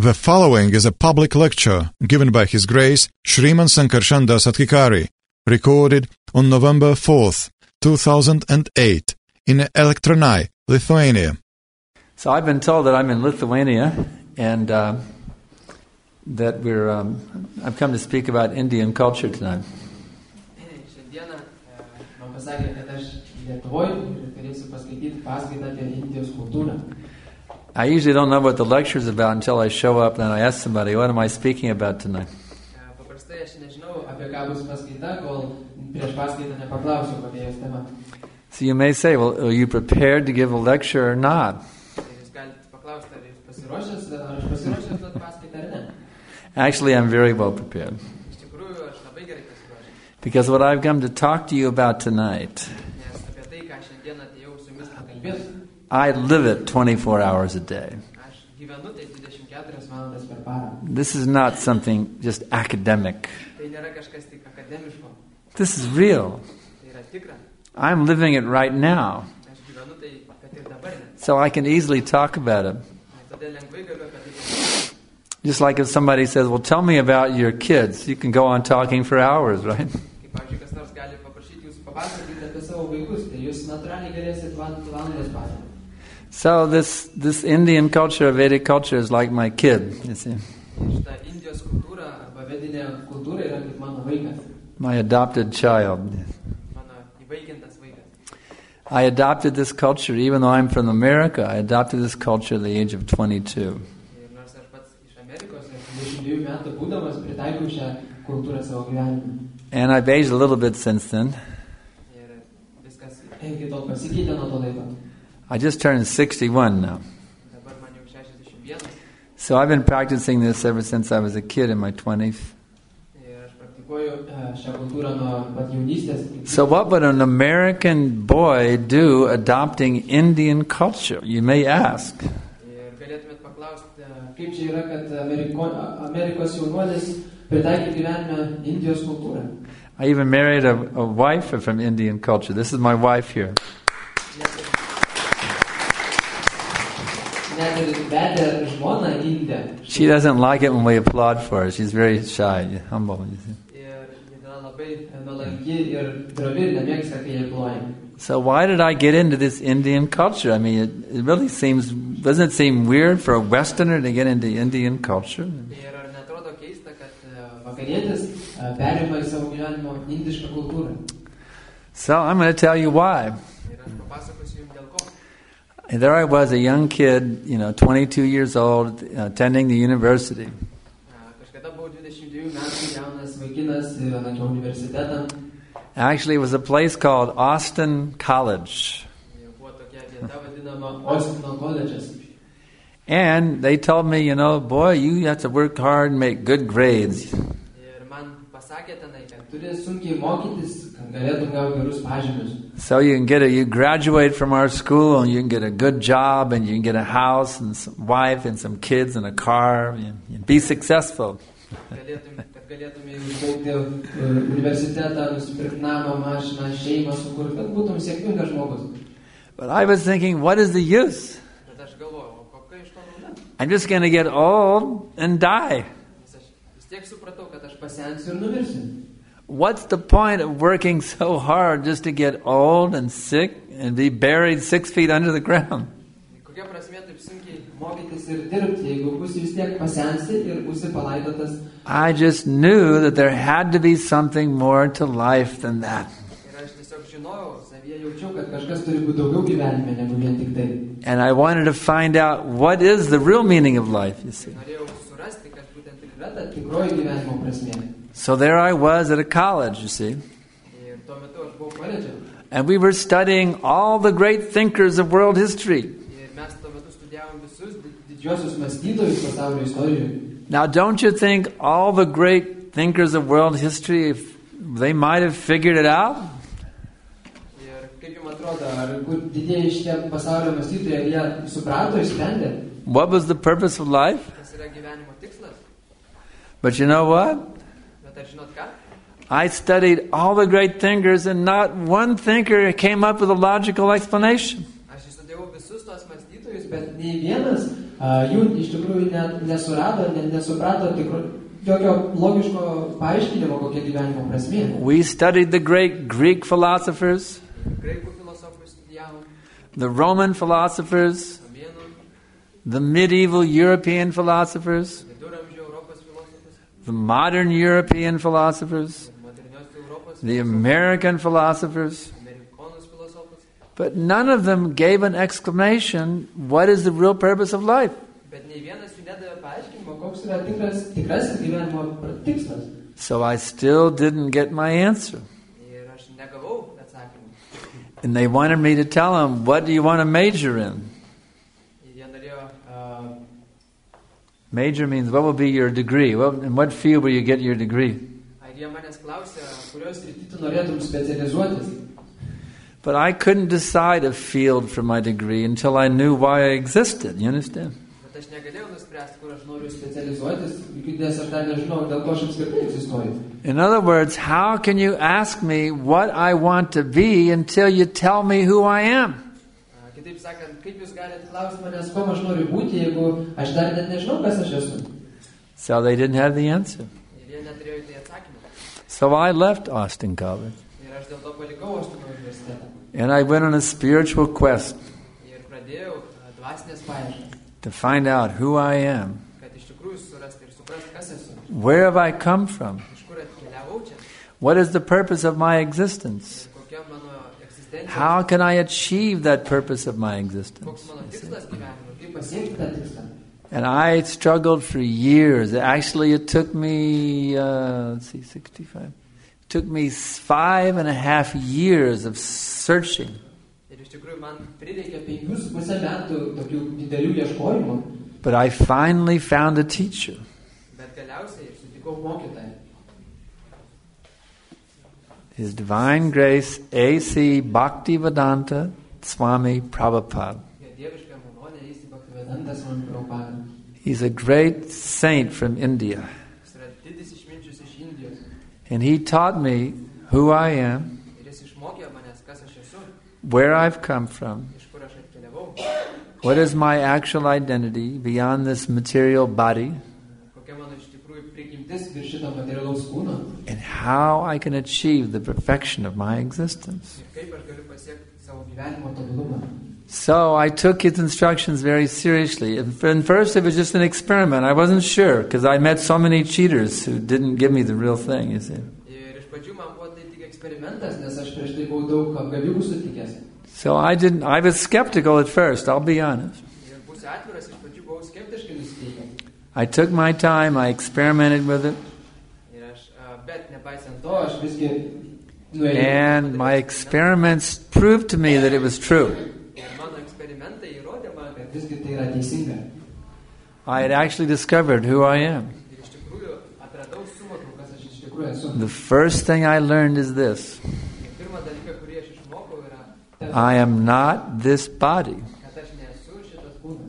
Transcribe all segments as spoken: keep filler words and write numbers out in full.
The following is a public lecture given by His Grace Shriman Sankarshan Das Adhikari, recorded on November fourth, two thousand eight, in Elektronai, Lithuania. So I've been told that I'm in Lithuania, and uh, that we're. Um, I've come to speak about Indian culture tonight. I usually don't know what the lecture is about until I show up and I ask somebody, what am I speaking about tonight? So you may say, well, are you prepared to give a lecture or not? Actually, I'm very well prepared. Because what I've come to talk to you about tonight, I live it twenty-four hours a day. This is not something just academic. This is real. I'm living it right now. So I can easily talk about it. Just like if somebody says, well, tell me about your kids. You can go on talking for hours, right? So this this Indian culture, Vedic culture, is like my kid, you see. My adopted child. I adopted this culture, even though I'm from America, I adopted this culture at the age of twenty-two. And I've aged a little bit since then. I just turned sixty-one now. So I've been practicing this ever since I was a kid in my twenties. So what would an American boy do adopting Indian culture? You may ask. I even married a, a wife from Indian culture. This is my wife here. She doesn't like it when we applaud for her. She's very shy, humble. So why did I get into this Indian culture? I mean, it, it really seems, doesn't it seem weird for a Westerner to get into Indian culture? So I'm going to tell you why. And there I was, a young kid, you know, twenty-two years old, uh, attending the university. Actually, it was a place called Austin College. And they told me, you know, boy, you have to work hard and make good grades. So you can get a, you graduate from our school and you can get a good job and you can get a house and some wife and some kids and a car and, and be successful. But I was thinking, what is the use? I'm just going to get old and die. What's the point of working so hard just to get old and sick and be buried six feet under the ground? I just knew that there had to be something more to life than that. And I wanted to find out what is the real meaning of life, you see. So there I was at a college, you see. And we were studying all the great thinkers of world history. Now, don't you think all the great thinkers of world history, if they might have figured it out? What was the purpose of life? But you know what? I studied all the great thinkers and not one thinker came up with a logical explanation. jų iš tikrųjų net nesurado, net nesuprato tikro, jokio logiško paaiškinimo, kokia gyvenimo prasmė. We studied the great Greek philosophers, Graikų filosofus studijavom, the Roman philosophers, the medieval European philosophers, viduramžių Europos filosofus, the modern European philosophers, modernios Europos the American philosophers, amerikonus filosofus, but none of them gave an exclamation, what is the real purpose of life? bet nei vienas jų nedavė paaiškinimo, koks yra tikras, tikrasis gyvenimo tikslas. So I still didn't get my answer. Ir aš negavau atsakymų. And they wanted me to tell them, what do you want to major in? Ir jie norėjo, uh, Major means what will be your degree? What, in what field will you get your degree? ar jie manęs klausė, kurios srity tu norėtum specializuotis. But I couldn't decide a field for my degree until I knew why I existed. You understand? Bet aš negalėjau nuspręsti, kur aš noriu specializuotis, nes aš dar nežinau, dėl ko aš apskritai egzistuoju. In other words, how can you ask me what I want to be until you tell me who I am? Uh, Kitaip sakant, kaip jūs galite klausti manęs, ko aš noriu būti, jeigu aš dar net nežinau, kas aš esu. So they didn't have the answer. Ir jie neturėjo į tai atsakymą. So I left Austin College. Ir aš dėl to palikau Austino universitetą. And I went on a spiritual quest Ir pradėjau uh, dvasinės paieškas, to find out who I am. kad iš tikrųjų surasti ir suprasti, kas esu. Where have I come from? Iš kur atkeliavau čia. What is the purpose of my existence? Ir kokia mano egzistencija. How can I achieve that purpose of my Koks existence? mano tikslas gyvenimo. Kaip pasiekti tą tikslą. And I struggled for years. Actually, it took me, uh, let's see, sixty-five. It took me five and a half years of searching. Ir iš tikrųjų man prireikė penkių su pusę metų tokių didelių ieškojimų. But I finally found a teacher. Bet galiausiai sutikau mokytoją. His Divine Grace A C Bhaktivedanta Swami Prabhupada. Jo dieviška malonė, jis į Bhaktivedantas man Prabhupada. He's a great saint from India. Jis yra didis išminčius iš Indijos. And he taught me who I am, Ir jis išmokė manęs, kas aš esu, where I've come from, iš kur aš atkeliavau, what is my actual identity beyond this material body, kokia mano iš tikrųjų prigimtis virš šito materialaus kūno and how I can achieve the perfection of my existence. ir kaip aš galiu pasiekti savo gyvenimo tobulumą. So I took his instructions very seriously. And first it was just an experiment. I wasn't sure because I met so many cheaters who didn't give me the real thing, you see. Ir iš pradžių man buvo tai tik eksperimentas, nes aš prieš tai buvau daug apgavikų sutikęs. So I didn't. I was skeptical at first, I'll be honest. Ir būsiu atviras, iš pradžių buvau skeptiškai nusiteikęs. I took my time, I experimented with it, Ir aš, a, bet nepaisant to, aš visgi nuėjau. and my experiments proved to me that it was true. Ir mano eksperimentai įrodė man, kad visgi tai yra teisinga. I had actually discovered who I am. Ir iš tikrųjų atradau, suvokiau, kas aš iš tikrųjų esu. The first thing I learned is this: Ir pirmą dalyką, kurį aš išmokau, yra tas, I am not this body, kad aš nesu šitas kūnas.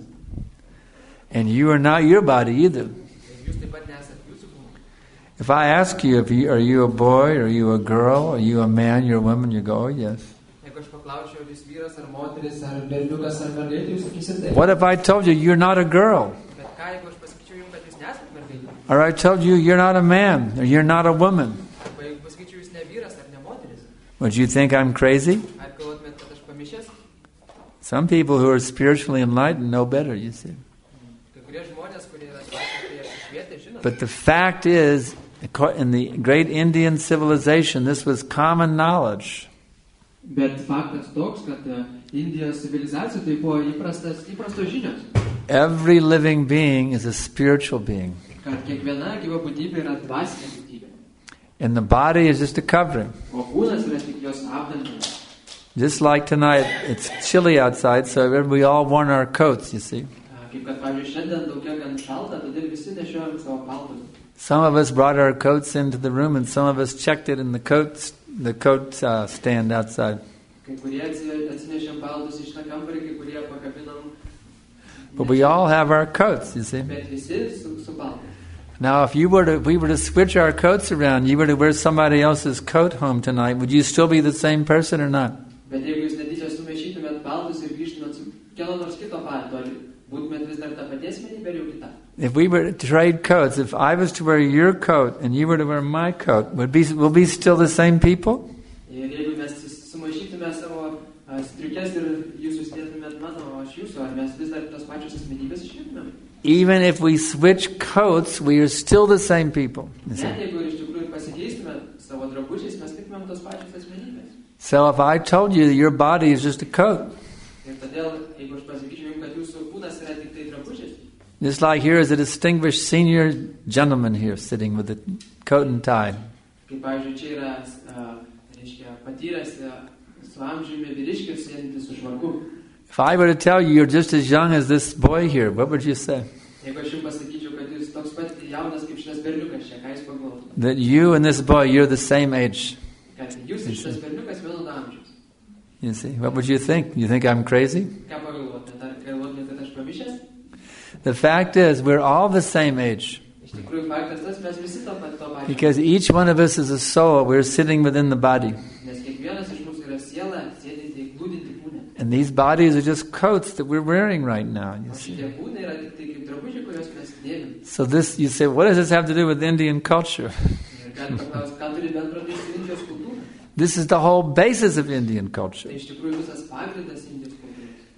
and you are not your body either. Ir jūs taip pat nesat jūsų kūnas. If I ask you, if you, are you a boy, are you a girl, are you a man, you're a woman, you go, oh, yes. Jeigu aš paklausčiau, ar jūs vyras, ar moteris, ar berniukas, ar mergaitė, jūs sakysit taip. What if I told you you're not a girl? Bet ką, jeigu aš pasakyčiau jums, kad jūs nesat mergaitė? Or I told you you're not a man, or you're not a woman? Arba jeigu pasakyčiau, jūs ne vyras, ar ne moteris? Would you think I'm crazy? Ar galvotumėt, kad aš pamišęs? Some people who are spiritually enlightened know better, you see. Kai kurie žmonės, kurie yra dvasiškai apsišvietę, žino. But the fact is, in the great Indian civilization, this was common knowledge. Bet faktas toks, kad uh, Indijos civilizacija tai buvo įprastas, įprastos žinios. Every living being is a spiritual being. Kad kiekviena gyva būtybė yra dvasinė būtybė. And the body is just a covering. O kūnas yra tik jos apdangalas. Just like tonight, it's chilly outside, so we all worn our coats, you see. Uh, Kaip kad, pavyzdžiui, šiandien daugia gan šalta, todėl visi nešiojam savo paltus. Some of us brought our coats into the room, and some of us checked it in the coat, the coat uh, stand outside. Kai kurie atsinešėm paltus iš tą kambarį, kai kurie pakabinom. But we all have our coats, you see. Bet visi su, su paltu. Now, if you were to, if we were to switch our coats around, you were to wear somebody else's coat home tonight, would you still be the same person or not? Bet jeigu jūs netyčia sumaišytumėt paltus ir grįžtumėt su kieno nors kito paltu, ar būtumėt vis dar ta pati asmenybė ir jau kita. If we were to trade coats, if I was to wear your coat and you were to wear my coat, would be will we still the same people? Ir jeigu mes sumaišytume savo striukes ir jūs susidėtumėt mano, o aš jūsų, ar mes vis dar tos pačios asmenybės išliktumėm? Even if we switch coats, we are still the same people. Net jeigu iš tikrųjų pasikeistume savo drabužiais, mes liktumėm tos pačios asmenybės. So if I told you that your body is just a coat, ir todėl, jeigu aš pasakyčiau jums, kad jūsų kūnas yra tik tai drabužis, just like here is a distinguished senior gentleman here sitting with a coat and tie. kaip pavyzdžiui, čia yra, reiškia, patyręs su amžiumi vyriškis sėdintis su švarku. If I were to tell you you're just as young as this boy here, what would you say? Jeigu aš jums pasakyčiau, kad jūs toks pat jaunas kaip šitas berniukas čia, ką jūs pagalvotumėte? That you and this boy, you're the same age. Kad jūs ir šitas berniukas vienodo amžiaus. You see, what would you think? You think I'm crazy? Ką pagalvotumėte? Ar galvotumėte, kad aš pamišęs? The fact is, we're all the same age. Iš tikrųjų, faktas tas, mes visi to pat to pačio. Because each one of us is a soul. We're sitting within the body. Nes kiekvienas iš mūsų yra siela, sėdinti, glūdinti kūne. And these bodies are just coats that we're wearing right now. You O see. šitie kūnai yra tik tai kaip drabužiai, kuriuos mes dėvim. So this, you say, what does this have to do with Indian culture? Ir galit paklausti, ką turi bendro tai su Indijos kultūra? This is the whole basis of Indian culture. Tai iš tikrųjų visas pagrindas Indijos kultūros.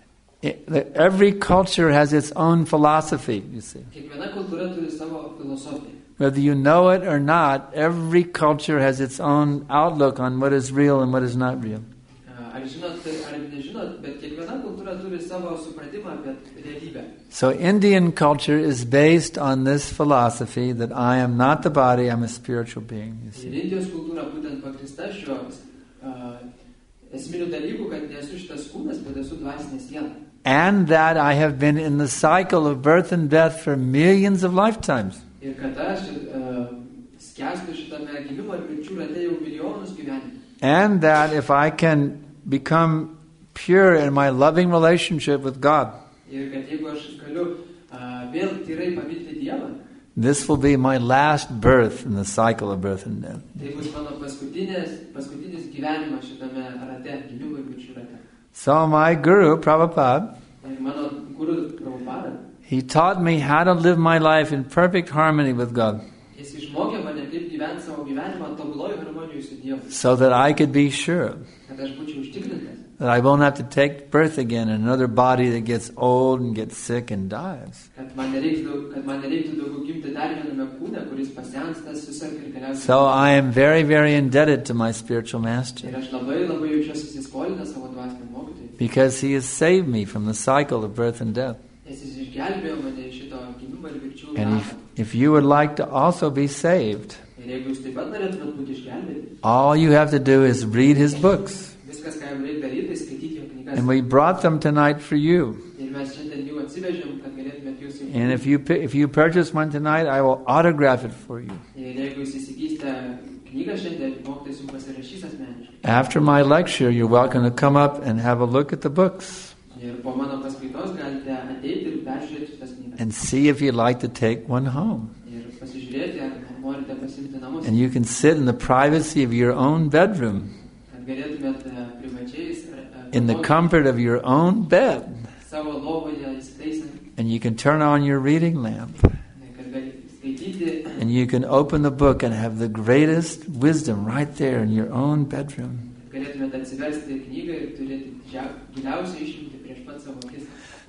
It- that every culture has its own philosophy, you see. Kiekviena kultūra turi savo filosofiją. Whether you know it or not, every culture has its own outlook on what is real and what is not real. Ar žinot, ar nežinot, bet kiekviena kultūra turi savo supratimą apie realybę. So Indian culture is based on this philosophy that I am not the body, I'm a spiritual being. You Ir see. Indijos kultūra būtent pagrįsta šiuo uh, esminiu dalyku, kad nesu šitas kūnas, bet esu dvasinė siela. And that I have been in the cycle of birth and death for millions of lifetimes. Ir kad aš uh, skęstu šitame gimimo ir mirčių rate jau milijonus gyvenimų. And that if I can become pure in my loving relationship with God, Ir kad jeigu aš galiu uh, vėl tyrai pamilti Dievą, this will be my last birth in the cycle of birth and death. tai bus mano paskutinis, paskutinis gyvenimas šitame rate, gimimo ir mirčių rate. So my guru, Prabhupada, Ir mano guru Prabhupada, he taught me how to live my life in perfect harmony with God, jis išmokė mane, kaip gyventi savo gyvenimą tobuloj harmonijoj su Dievu, so that I could be sure kad aš būčiau užtikrintas, that I won't have to take birth again in another body that gets old and gets sick and dies. kad man nereiktų, kad man nereiktų daugiau gimti dar viename kūne, kuris pasensta, susirga ir galiausiai. So I am very, very indebted to my spiritual master, Ir aš labai labai jaučiuosi įsiskolinęs savo dvasiniam mokytojui, because he has saved me from the cycle of birth and death. nes jis išgelbėjo mane iš šito gimimo ir mirčių And rato. if, if you would like to also be saved, Ir jeigu jūs taip pat norėtumėt būti išgelbėti, all you have to do is read his books. viskas, ką jums reikia daryti, tai skaityti jo knygas. And we brought them tonight for you. Ir mes šiandien jų atsivežėm, kad galėtumėt jūs jau. And if you pi- if you purchase one tonight, I will autograph it for you. Ir jeigu jūs įsigysite knygą šiandien, mokytojas jums pasirašys asmeniškai. After my lecture, you're welcome to come up and have a look at the books Ir po mano paskaitos galite ateiti ir peržiūrėti šitas knygas. and see if you'd like to take one home. Ir pasižiūrėti, ar norite pasimti namus. And you can sit in the privacy of your own bedroom, Kad galėtumėt e, privačiais e, in the galvoti comfort of your own bed, savo lovoje įsitaisant, and you can turn on your reading lamp, kad galite skaityti and you can open the book and have the greatest wisdom right there in your own bedroom. galėtumėte atsiversti knygą ir turėti didžia- giliausią išmintį prieš pat savo akis.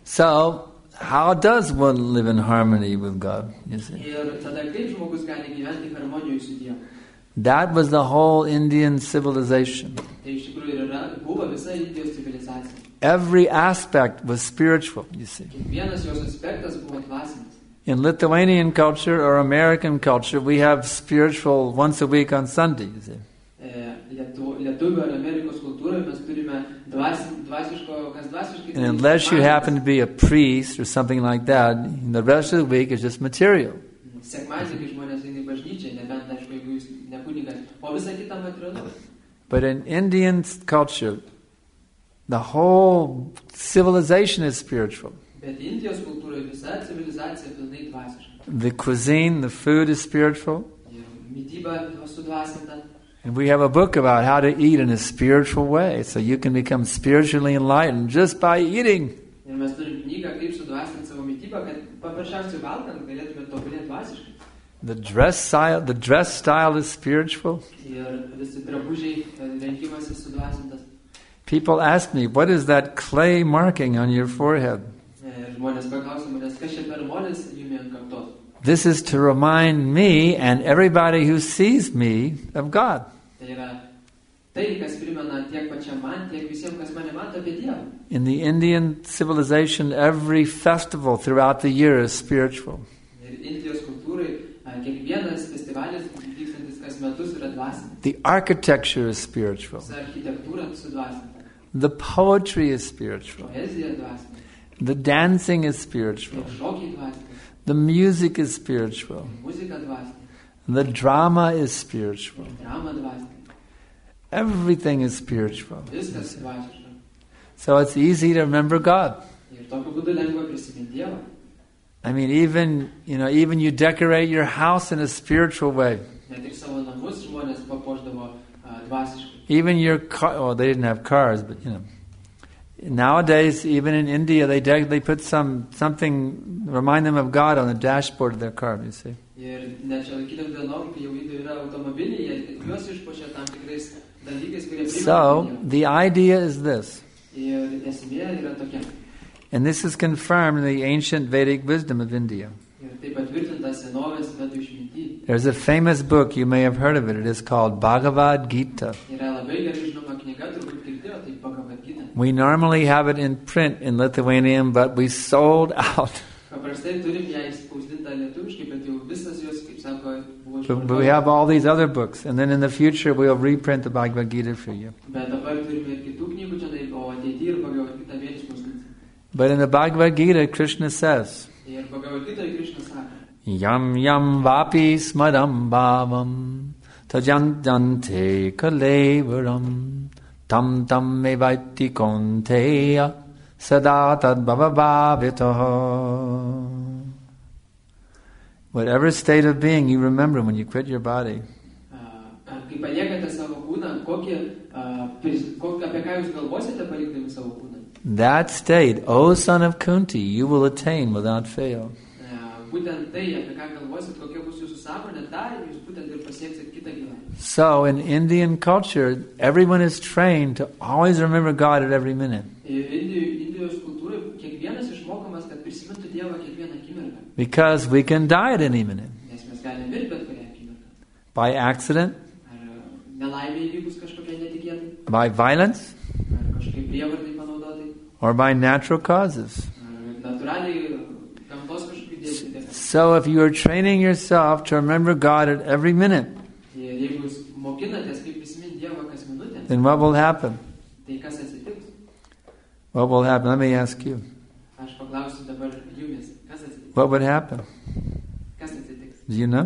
So, how does one live in harmony with God? You see? Ir tada kaip žmogus gali gyventi harmonijoje su Dievu? That was the whole Indian civilization. Tai iš tikrųjų ir yra, buvo visa Indijos civilizacija. Every aspect was spiritual, you see. Kiekvienas jos aspektas buvo dvasinis. In Lithuanian culture or American culture, we have spiritual once a week on Sunday, you see. E, Lietu, lietuvių ar Amerikos kultūroje mes turime dvasin, dvasiško, kas dvasiškai. And unless you happen to be a priest or something like that, the rest of the week is just material. Sekmadienį, kai žmonės eina į bažnyčią, nebent, aišku, jeigu jūs ne kunigas, o visa kita materialu. But in Indian culture, the whole civilization is spiritual. Bet Indijos kultūroje visa civilizacija pilnai dvasiška. The cuisine, the food is spiritual. Ir mityba sudvasinta. And we have a book about how to eat in a spiritual way, so you can become spiritually enlightened just by eating. Ir mes turim knygą, kaip sudvasinti savo mitybą, mitybą, kad paprasčiausiai valgant galėtume tobulėti dvasiškai. The dress style, the dress style is spiritual. Ir visi drabužiai, rengimasis sudvasintas. People ask me, what is that clay marking on your forehead? Ir žmonės paklausia manęs, kas čia per molis jumi ant kaktos. This is to remind me and everybody who sees me of God. Tai yra tai, kas primena tiek pačiam man, tiek visiems, kas mane mato apie Dievą. In the Indian civilization, every festival throughout the year is spiritual. Ir Indijos kultūrai kiekvienas festivalis vykstantis kas metus yra dvasinis. The architecture is spiritual. Visa architektūra sudvasinta. The poetry is spiritual. Poezija dvasinė. The dancing is spiritual. Ir šokiai dvasiniai. The music is spiritual. Muzika dvasinė. The drama is spiritual. Drama dvasinė. Everything is spiritual. Viskas dvasiška. So it's easy to remember God. Ir tokiu būdu lengva prisiminti Dievą. I mean, even, you know, even you decorate your house in a spiritual way. Net ir savo namus žmonės papuošdavo uh, dvasiškai. Even your car, well, they didn't have cars, but you know. Nowadays, even in India, they de- they put some something remind them of God on the dashboard of their car. You see. Ir net šiuolaikiniam dienom, kai jau Indijoje yra automobiliai, jie juos išpuošia tam tikrais dalykais, kurie primena So Dievą. the idea is this, Ir esmė yra tokia. and this is confirmed in the ancient Vedic wisdom of India. Ir tai patvirtinta senovės vedų išminty. There's a famous book, you may have heard of it. It is called Bhagavad Gita. Yra labai gerai žinoma knyga, turbūt girdėjo, tai Bhagavad Gita. We normally have it in print in Lithuanian, but we sold out. Paprastai turim ją išspausdintą lietuviškai, bet jau visas jos, kaip sako, buvo But, but we have all these other books, and then in the future we'll reprint the Bhagavad Gita for you. Bet dabar turime ir kitų knygų čia, o ateityje ir Bhagavad Gita vėl išspausdinti. But in the Bhagavad Gita, Krishna says, Ir Bhagavad Gita Krishna sako, Yam yam vapi smadam bhavam tajantante kalevaram tam tam mevaiti konteya sada tad bhavavavitaha. Whatever state of being you remember when you quit your body. kai paliekate savo kūną, kokie, uh, kok, apie ką jūs galvosite palikdami savo kūną? That state, O son of Kunti, you will attain without fail. Būtent tai, apie ką galvosit, kokia bus jūsų sąmonė, tą jūs būtent ir pasieksit kitą gyvenimą. So in Indian culture, everyone is trained to always remember God at every minute. Indijos kultūrai kiekvienas išmokomas, kad prisimintų Dievą kiekvieną akimirką. Because we can die at any minute. Nes mes galime mirti bet kurią akimirką. By accident, Ar nelaimė įvykus kažkokia netikėtai, by violence, ar kažkaip prievartai panaudotai, or by natural causes. ar natūraliai gamtos kažkokių dėsnių. So if you are training yourself to remember God at every minute, Ir jeigu jūs mokinatės, kaip prisiminti Dievą kas minutę, then what will happen? tai kas atsitiks? What will happen? Let me ask you. Aš paklausiu dabar jumis, kas atsitiks? What would happen? Kas atsitiks? Do you know?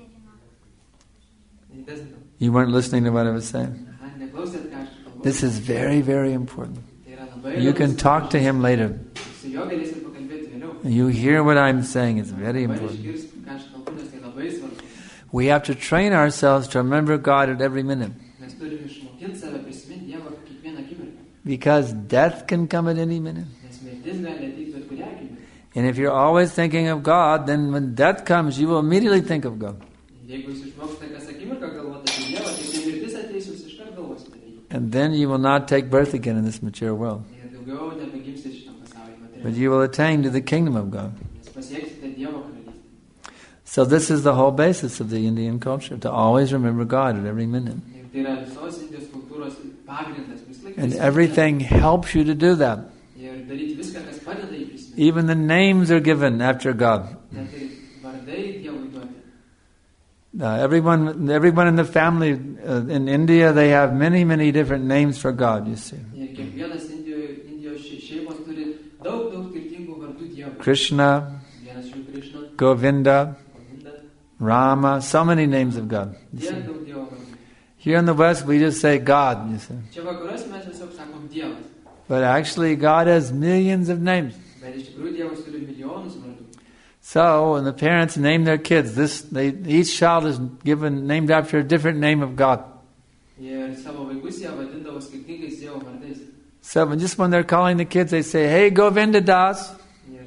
He doesn't know. You weren't listening to what I was saying. Aha, neklausėt, ką aš kalbu. This is very, very important. Tai yra labai You labai can talk to him later. Su juo galėsim pakalbėti vėliau. You hear what I'm saying. It's very Dabar important. išgirs, ką aš kalbu, nes tai labai svarbu. We have to train ourselves to remember God at every minute. Mes turime išmokinti save prisiminti Dievą kiekvieną akimirką. Because death can come at any minute. Nes mirtis gali ateiti bet kurią akimirką. And if you're always thinking of God, then when death comes, you will immediately think of God. Jeigu jūs išmoksite kas akimirką galvoti apie Dievą, tai kai mirtis ateis, jūs iškart galvosite apie jį. And then you will not take birth again in this material world. Ir daugiau nebegimsite šitam pasaulyje But materialiai. you will attain to the kingdom of God. Nes pasieksite Dievo karalystę. So this is the whole basis of the Indian culture, to always remember God at every minute. Ir tai yra visos Indijos kultūros pagrindas. Vis laik And prisiminti everything helps you to do that. Ir daryti viską, kas padeda jį prisiminti. Even the names are given after God. Net ir vardai Dievui duoti. Uh, everyone, everyone in the family uh, in India, they have many, many different names for God, you see. Ir kiekvienas Indijos, Indijos še- šeimos turi daug, daug skirtingų vardų Dievui. Krishna, Vienas jų Krishna, Govinda, Govinda, Rama, so many names of God. You see. tiek daug Dievo vardų. Here in the West, we just say God, you see. Čia vakaruose mes tiesiog sakom Dievas. But actually, God has millions of names. Bet iš tikrųjų Dievas turi milijonus vardų. So when the parents name their kids, this they, each child is given named after a different name of God. Ir savo vaikus jie vadindavo skirtingais Dievo vardais. So when, just when they're calling the kids, they say, "Hey, Govinda Das." Ir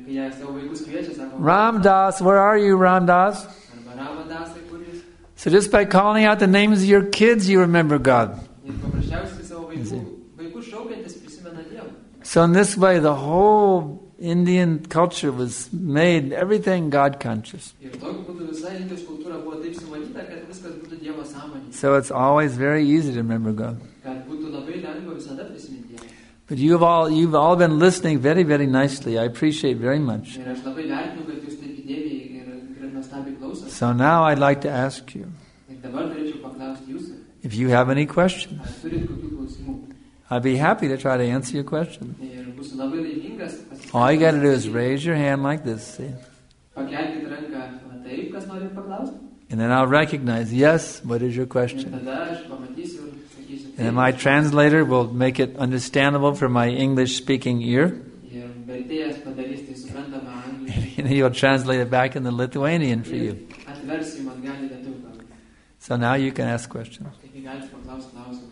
kai jie savo vaikus kviečia, sako, Ramdas, where are you, Ramdas? arba Ramadasai, kur jūs? So just by calling out the names of your kids, you remember God. Ir paprasčiausiai savo vaikų, vaikus šaukiantis prisimena Dievą. So in this way, the whole Indian culture was made, everything God conscious. Ir tokiu būdu visa Indijos kultūra buvo taip sumatyta, kad viskas būtų Dievo sąmonėje. So it's always very easy to remember God. Kad būtų labai lengva visada prisiminti Dievą. But you've all you've all been listening very, very nicely. I appreciate very much. Ir aš labai vertinu, kad jūs taip įdėmiai ir, ir nuostabiai klausote. So now I'd like to ask you, Ir dabar norėčiau paklausti jūsų, if you have any questions. ar turit kokių klausimų? I'd be happy to try to answer your question. Ir būsiu labai laimingas. All you got to do is raise your hand like this, see? Pakelkite ranką va taip, kas nori paklausti. And then I'll recognize, yes, what is your Ir question? tada aš pamatysiu ir sakysiu And then taip. my translator will make it understandable for my English-speaking ear. Ir vertėjas padarys tai suprantamą angliškai. And he'll translate it back in the Lithuanian for you. Ir atversiu man gali lietuvių kalbą. So now you can ask questions. Taigi galite paklausti klausimą.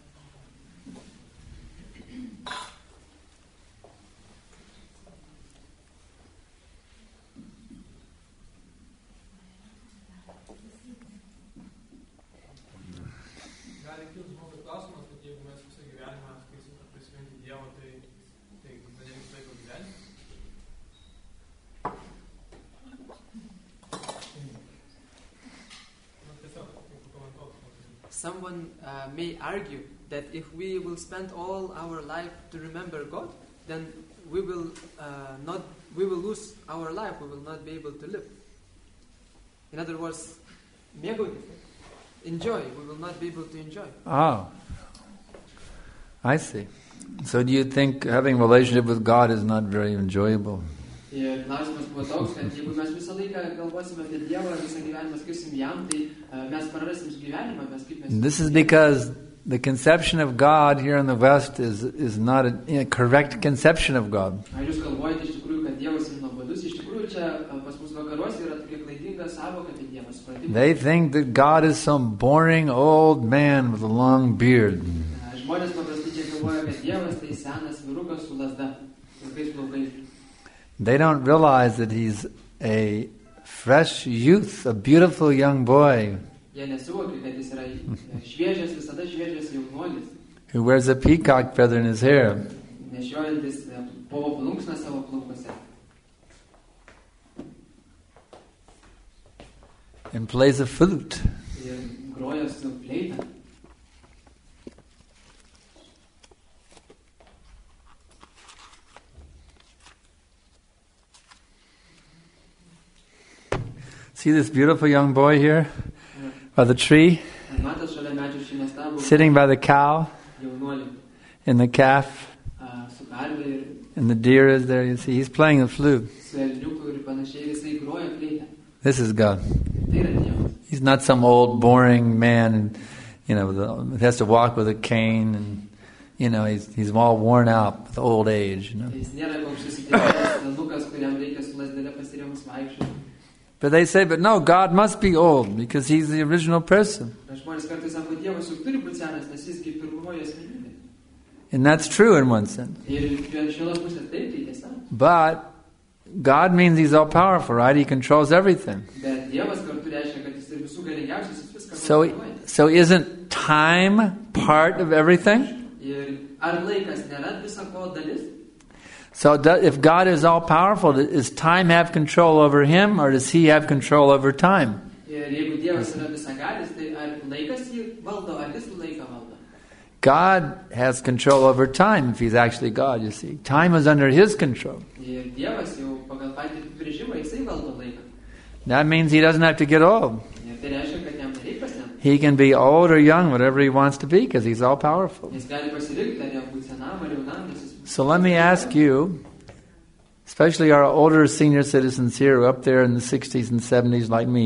Gali kilti žmogui klausimas, kad jeigu mes visą gyvenimą skaisim prisiminti Dievą, tai, tai tada jums laiko gyventi. Na, tiesiog, kaip pakomentuoti. Someone uh, may argue that if we will spend all our life to remember God, then we will uh, not we will lose our life. We will not be able to live. In other words, mėgautis, enjoy. We will not be able to enjoy. Oh, I see. So do you think having a relationship with God is not very enjoyable? Ir klausimas buvo toks, kad jeigu mes visą laiką galvosime apie Dievą, visą gyvenimą skirsim jam, tai uh, mes prarasim gyvenimą, mes kaip mes... This is because the conception of God here in the West is is not a, a correct conception of God. Ar jūs galvojate iš tikrųjų, kad Dievas yra nuobodus? Iš tikrųjų, čia uh, pas mus vakaruose yra tokia klaidinga savoka apie Dievą. Supratimas. They think that God is some boring old man with a long beard. Uh, Žmonės paprastai čia galvoja, kad Dievas tai senas vyrukas su lasda, ilgais plaukais. They don't realize that he's a fresh youth, a beautiful young boy Jie nesuvokia, kad jis yra šviežias, visada šviežias jaunuolis, who wears a peacock feather in his hair. nešiojantis uh, povo plunksną savo plaukose And plays a flute. ir groja su fleita. See this beautiful young boy here by the tree, Ar matot šalia medžio šį nuostabų sitting by the cow, jaunuolį and the calf, uh, su karve ir and the deer is there. You see, he's playing the flute. su elniuku ir panašiai, ir jisai groja fleitą. This is God. Tai yra Dievas. He's not some old boring man, you know, the, has to walk with a cane, and you know, he's he's all worn out with old age. You know. Tai jis nėra koks susitėmęs senukas, kuriam reikia su lasdele pasirėmus vaikščioti. But they say, but no, God must be old because he's the original person. Ir žmonės kartais sako, Dievas juk turi būti senas, nes jis kaip pirmoji asmenybė. And that's true in one sense. Ir iš vienos pusės taip, tai tiesa. But God means he's all powerful, right? He controls everything. Bet Dievas kartu reiškia, kad jis yra visų galingiausias, jis viską So, kontroliuoja. so isn't time part of everything? Ir ar laikas nėra viso ko dalis? So do, if God is all powerful, does time have control over him, or does he have control over time? Ir jeigu Dievas yra visagalis, tai ar laikas jį valdo, ar jis laiką valdo? God has control over time if he's actually God, you see. Time is under his control. Ir Dievas jau pagal patį apibrėžimą, jisai valdo laiką. That means he doesn't have to get old. Ir tai reiškia, kad jam nereikia pasenti. He can be old or young, whatever he wants to be, because he's all powerful. Jis gali pasirinkti, ar jam būti senam ar jaunam, nes jis... So let me ask you, especially our older senior citizens here who are up there in the sixties and seventies like me,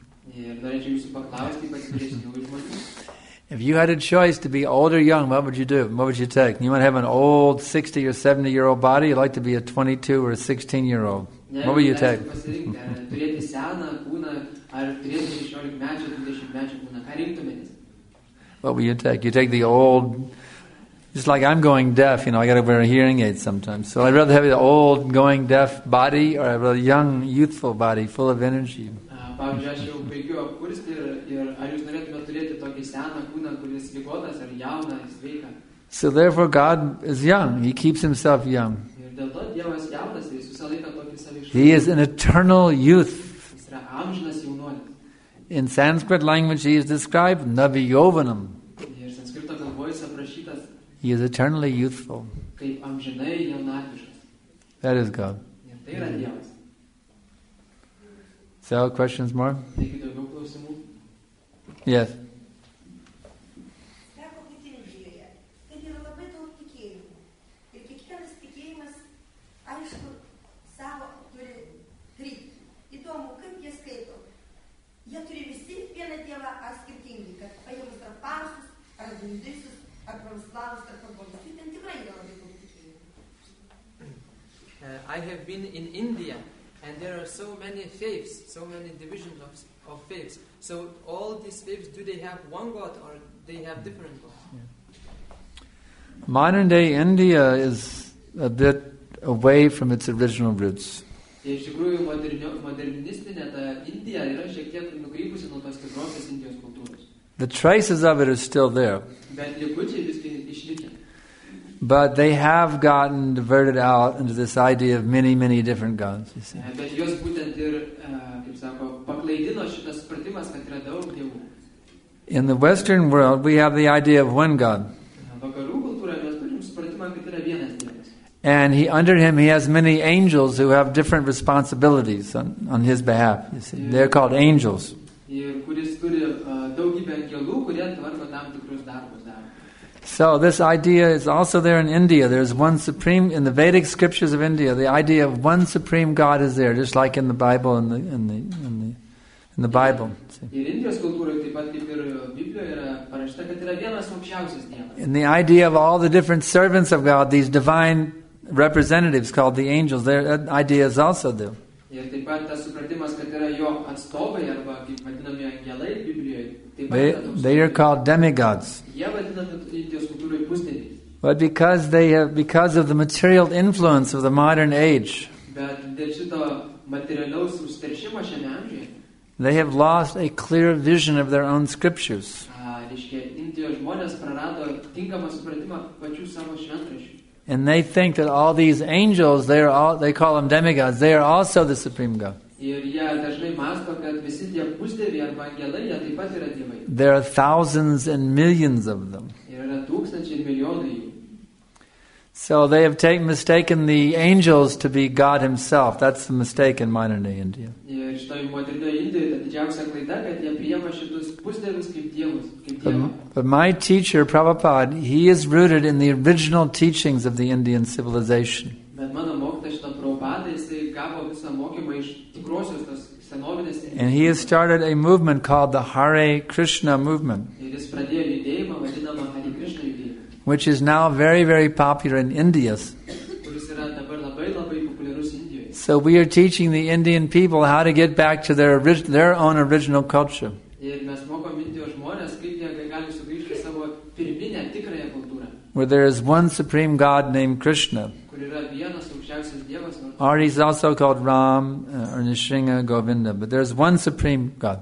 Ir norėčiau jūsų paklausti, ypač vyresnių žmonių. if you had a choice to be old or young, what would you do? What would you take? You want to have an old sixty or seventy year old body? You'd like to be a twenty-two or a sixteen year old? What would you take? Jeigu pasirinkti, ar turėti seną kūną, ar turėti šešiolikmečio, dvidešimtmečio kūną, ką rinktumėtės? What would you take? You take the old, Just like I'm going deaf, you know, I got to wear a hearing aid sometimes. So I'd rather have an old, going deaf body, or I'd rather a young, youthful body, full of energy. Pavyzdžiui, aš jau baigiu apkursti ir, ir ar jūs norėtume turėti tokį seną kūną, kuris ligotas, ar jauną, sveiką? So therefore God is young. He keeps himself young. Ir dėl to Dievas jaunas ir jis visą laiką tokį save išlaiko. He is an eternal youth. Jis yra amžinas jaunuolis. In Sanskrit language he is described Naviyovanam. Ir sanskrito kalboje jis aprašytas He is eternally youthful. kaip amžinai jaunatviškas. That is God. Ir tai yra Dievas. So, questions more? Taigi daugiau klausimų? Yes. Teko būti Indijoje. Ten yra labai daug tikėjimų. Ir kiekvienas tikėjimas, aišku, savo turi kryptį. Įdomu, kaip jie skaito. Jie turi visi vieną dievą ar skirtingai, kad paėmus ar parsus, ar hinduisus, ar pravoslavus, ar kalbonis. Ten tikrai yra labai daug tikėjimų. Uh, I have been in India. And there are so many faiths, so many divisions of, of faiths. So all these faiths, do they have one God or they have different gods? Yeah. Modern day India is a bit away from its original roots. Iš tikrųjų, modernio, modernistinė ta Indija yra šiek tiek nukrypusi nuo tos tikrosios Indijos kultūros. The traces of it are still there. Bet likučiai viskai išlikę. But they have gotten diverted out into this idea of many, many different gods. You see. Bet jos būtent ir, kaip sako, paklaidino šitas supratimas, kad yra daug dievų. In the Western world, we have the idea of one God. Vakarų kultūroje mes turim supratimą, kad yra vienas dievas. And he, under him, he has many angels who have different responsibilities on, on his behalf. You see. They're called angels. Ir kuris turi uh, daugybę angelų, kurie tvarko tam tikrus darbus. So this idea is also there in India. There's one supreme, in the Vedic scriptures of India, the idea of one supreme God is there, just like in the Bible, in the, in the, in the, in the Bible. And the idea of all the different servants of God, these divine representatives called the angels, their that idea is also there. They, they are called demigods. But because they have, because of the material influence of the modern age, they have lost a clear vision of their own scriptures. And they think that all these angels, they are all, they call them demigods, they are also the supreme God. There are thousands and millions of them. So they have taken, mistaken the angels to be God himself. That's the mistake in modern day India. But, but my teacher, Prabhupada, he is rooted in the original teachings of the Indian civilization. And he has started a movement called the Hare Krishna movement, which is now very, very popular in India. So we are teaching the Indian people how to get back to their orig- their own original culture. Where there is one supreme God named Krishna. Or he's also called Ram uh, or Nrsimha Govinda. But there's one supreme God.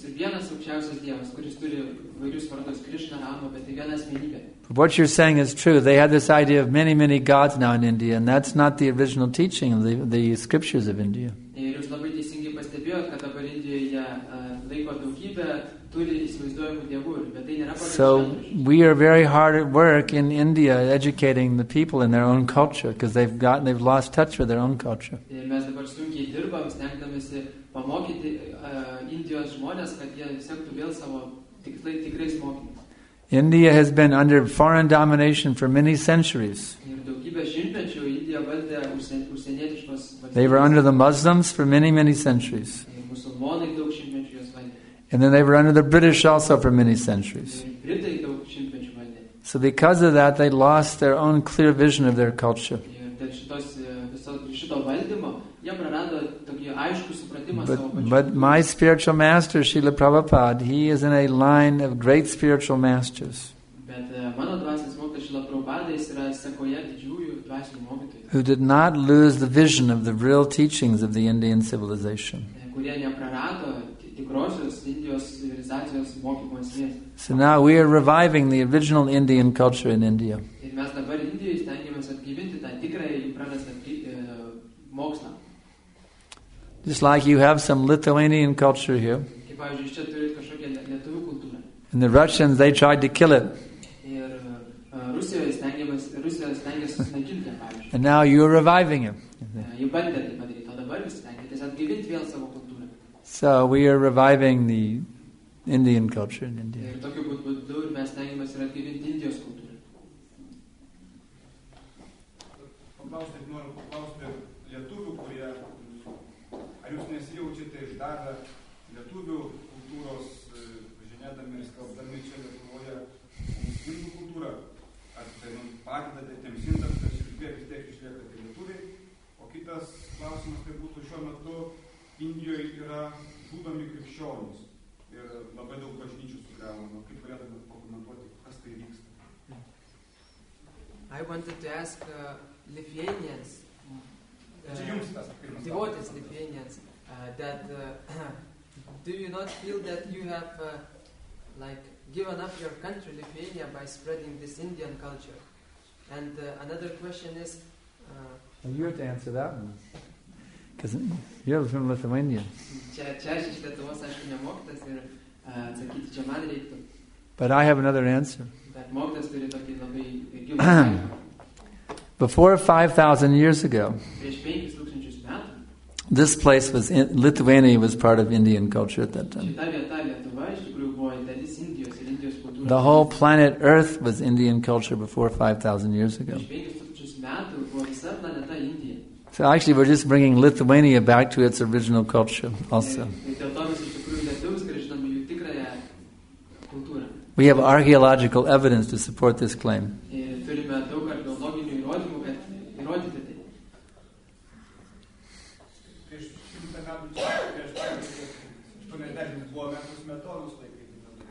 But what you're saying is true. They have this idea of many, many gods now in India, and that's not the original teaching of the, the scriptures of India. So we are very hard at work in India educating the people in their own culture because they've gotten, they've lost touch with their own culture. India has been under foreign domination for many centuries. They were under the Muslims for many, many centuries. And then they were under the British also for many centuries. So because of that, they lost their own clear vision of their culture. But, but my spiritual master, Srila Prabhupada, he is in a line of great spiritual masters. Šrila Prabhupada jis yra sekoje didžiųjų dvasinių mokytojų, who did not lose the vision of the real teachings of the Indian civilization. kurie neprarado ti- tikrosios Indijos civilizacijos mokymo esmės. So now we are reviving the original Indian culture in India. Ir mes dabar Indijoje stengiamės atgyvinti tą tikrąją jų prarastą ti- e, mokslą. Just like you have some Lithuanian culture here. Kaip pavyzdžiui, čia turit kažkokią lie- lietuvių kultūrą. And the Russians, they tried to kill it. Ir e, Rusijoje stengiamės, Rusija stengiasi sunaikinti, pavyzdžiui. And now you're reviving it. E, Jau bandė tai padaryti, o dabar jūs stengiatės atgyvinti vėl savo kultūrą. So we are reviving the Indian culture in India. Ir tokiu būdu būdu ir mes stengiamės ir atgyvinti Indijos kultūrą. Paklausti, noriu paklausti lietuvių, kurie, ar jūs nesijaučiate išdavę lietuvių kultūros, e, žinėdami ir skelbdami čia Lietuvoje mums indų kultūrą? Ar tai nu, padedate tiems indams, kad šitie vis tiek išliekate lietuviai? O kitas klausimas tai būtų, šiuo metu Indijoje yra žudomi krikščionys ir labai daug bažnyčių sugriaunama. Kaip galėtumėte pakomentuoti, kas tai vyksta? I wanted to ask uh, Lithuanians, Čia uh, jums tas pirmas devotees klausimas. Lithuanians, uh, that uh, do you not feel that you have uh, like given up your country Lithuania by spreading this Indian culture? And uh, another question is, uh, Well, you have to answer that one. Because you're from Lithuania. čia, čia aš iš Lietuvos, aišku, nemokytas ir uh, atsakyti čia man reiktų, But I have another answer. bet mokytas turi tokį labai gilų atsakymą. Before five thousand years ago, Prieš penkis tūkstančius metų this place was in, Lithuania was part of Indian culture at that time. šita vieta Lietuva iš tikrųjų buvo dalis Indijos ir Indijos kultūros. The whole planet Earth was Indian culture before five thousand years ago. Prieš penkis tūkstančius metų buvo visa planeta Indija. So actually we're just bringing Lithuania back to its original culture also. Ir dėl to mes iš tikrųjų lietuvius grįžtame jų tikrąją kultūrą. We have archaeological evidence to support this claim. Ir turime daug archeologinių įrodymų, kad įrodyti tai. Prieš šimtą metų čia, prieš aštuoniasdešimt buvo metus metonus laikai.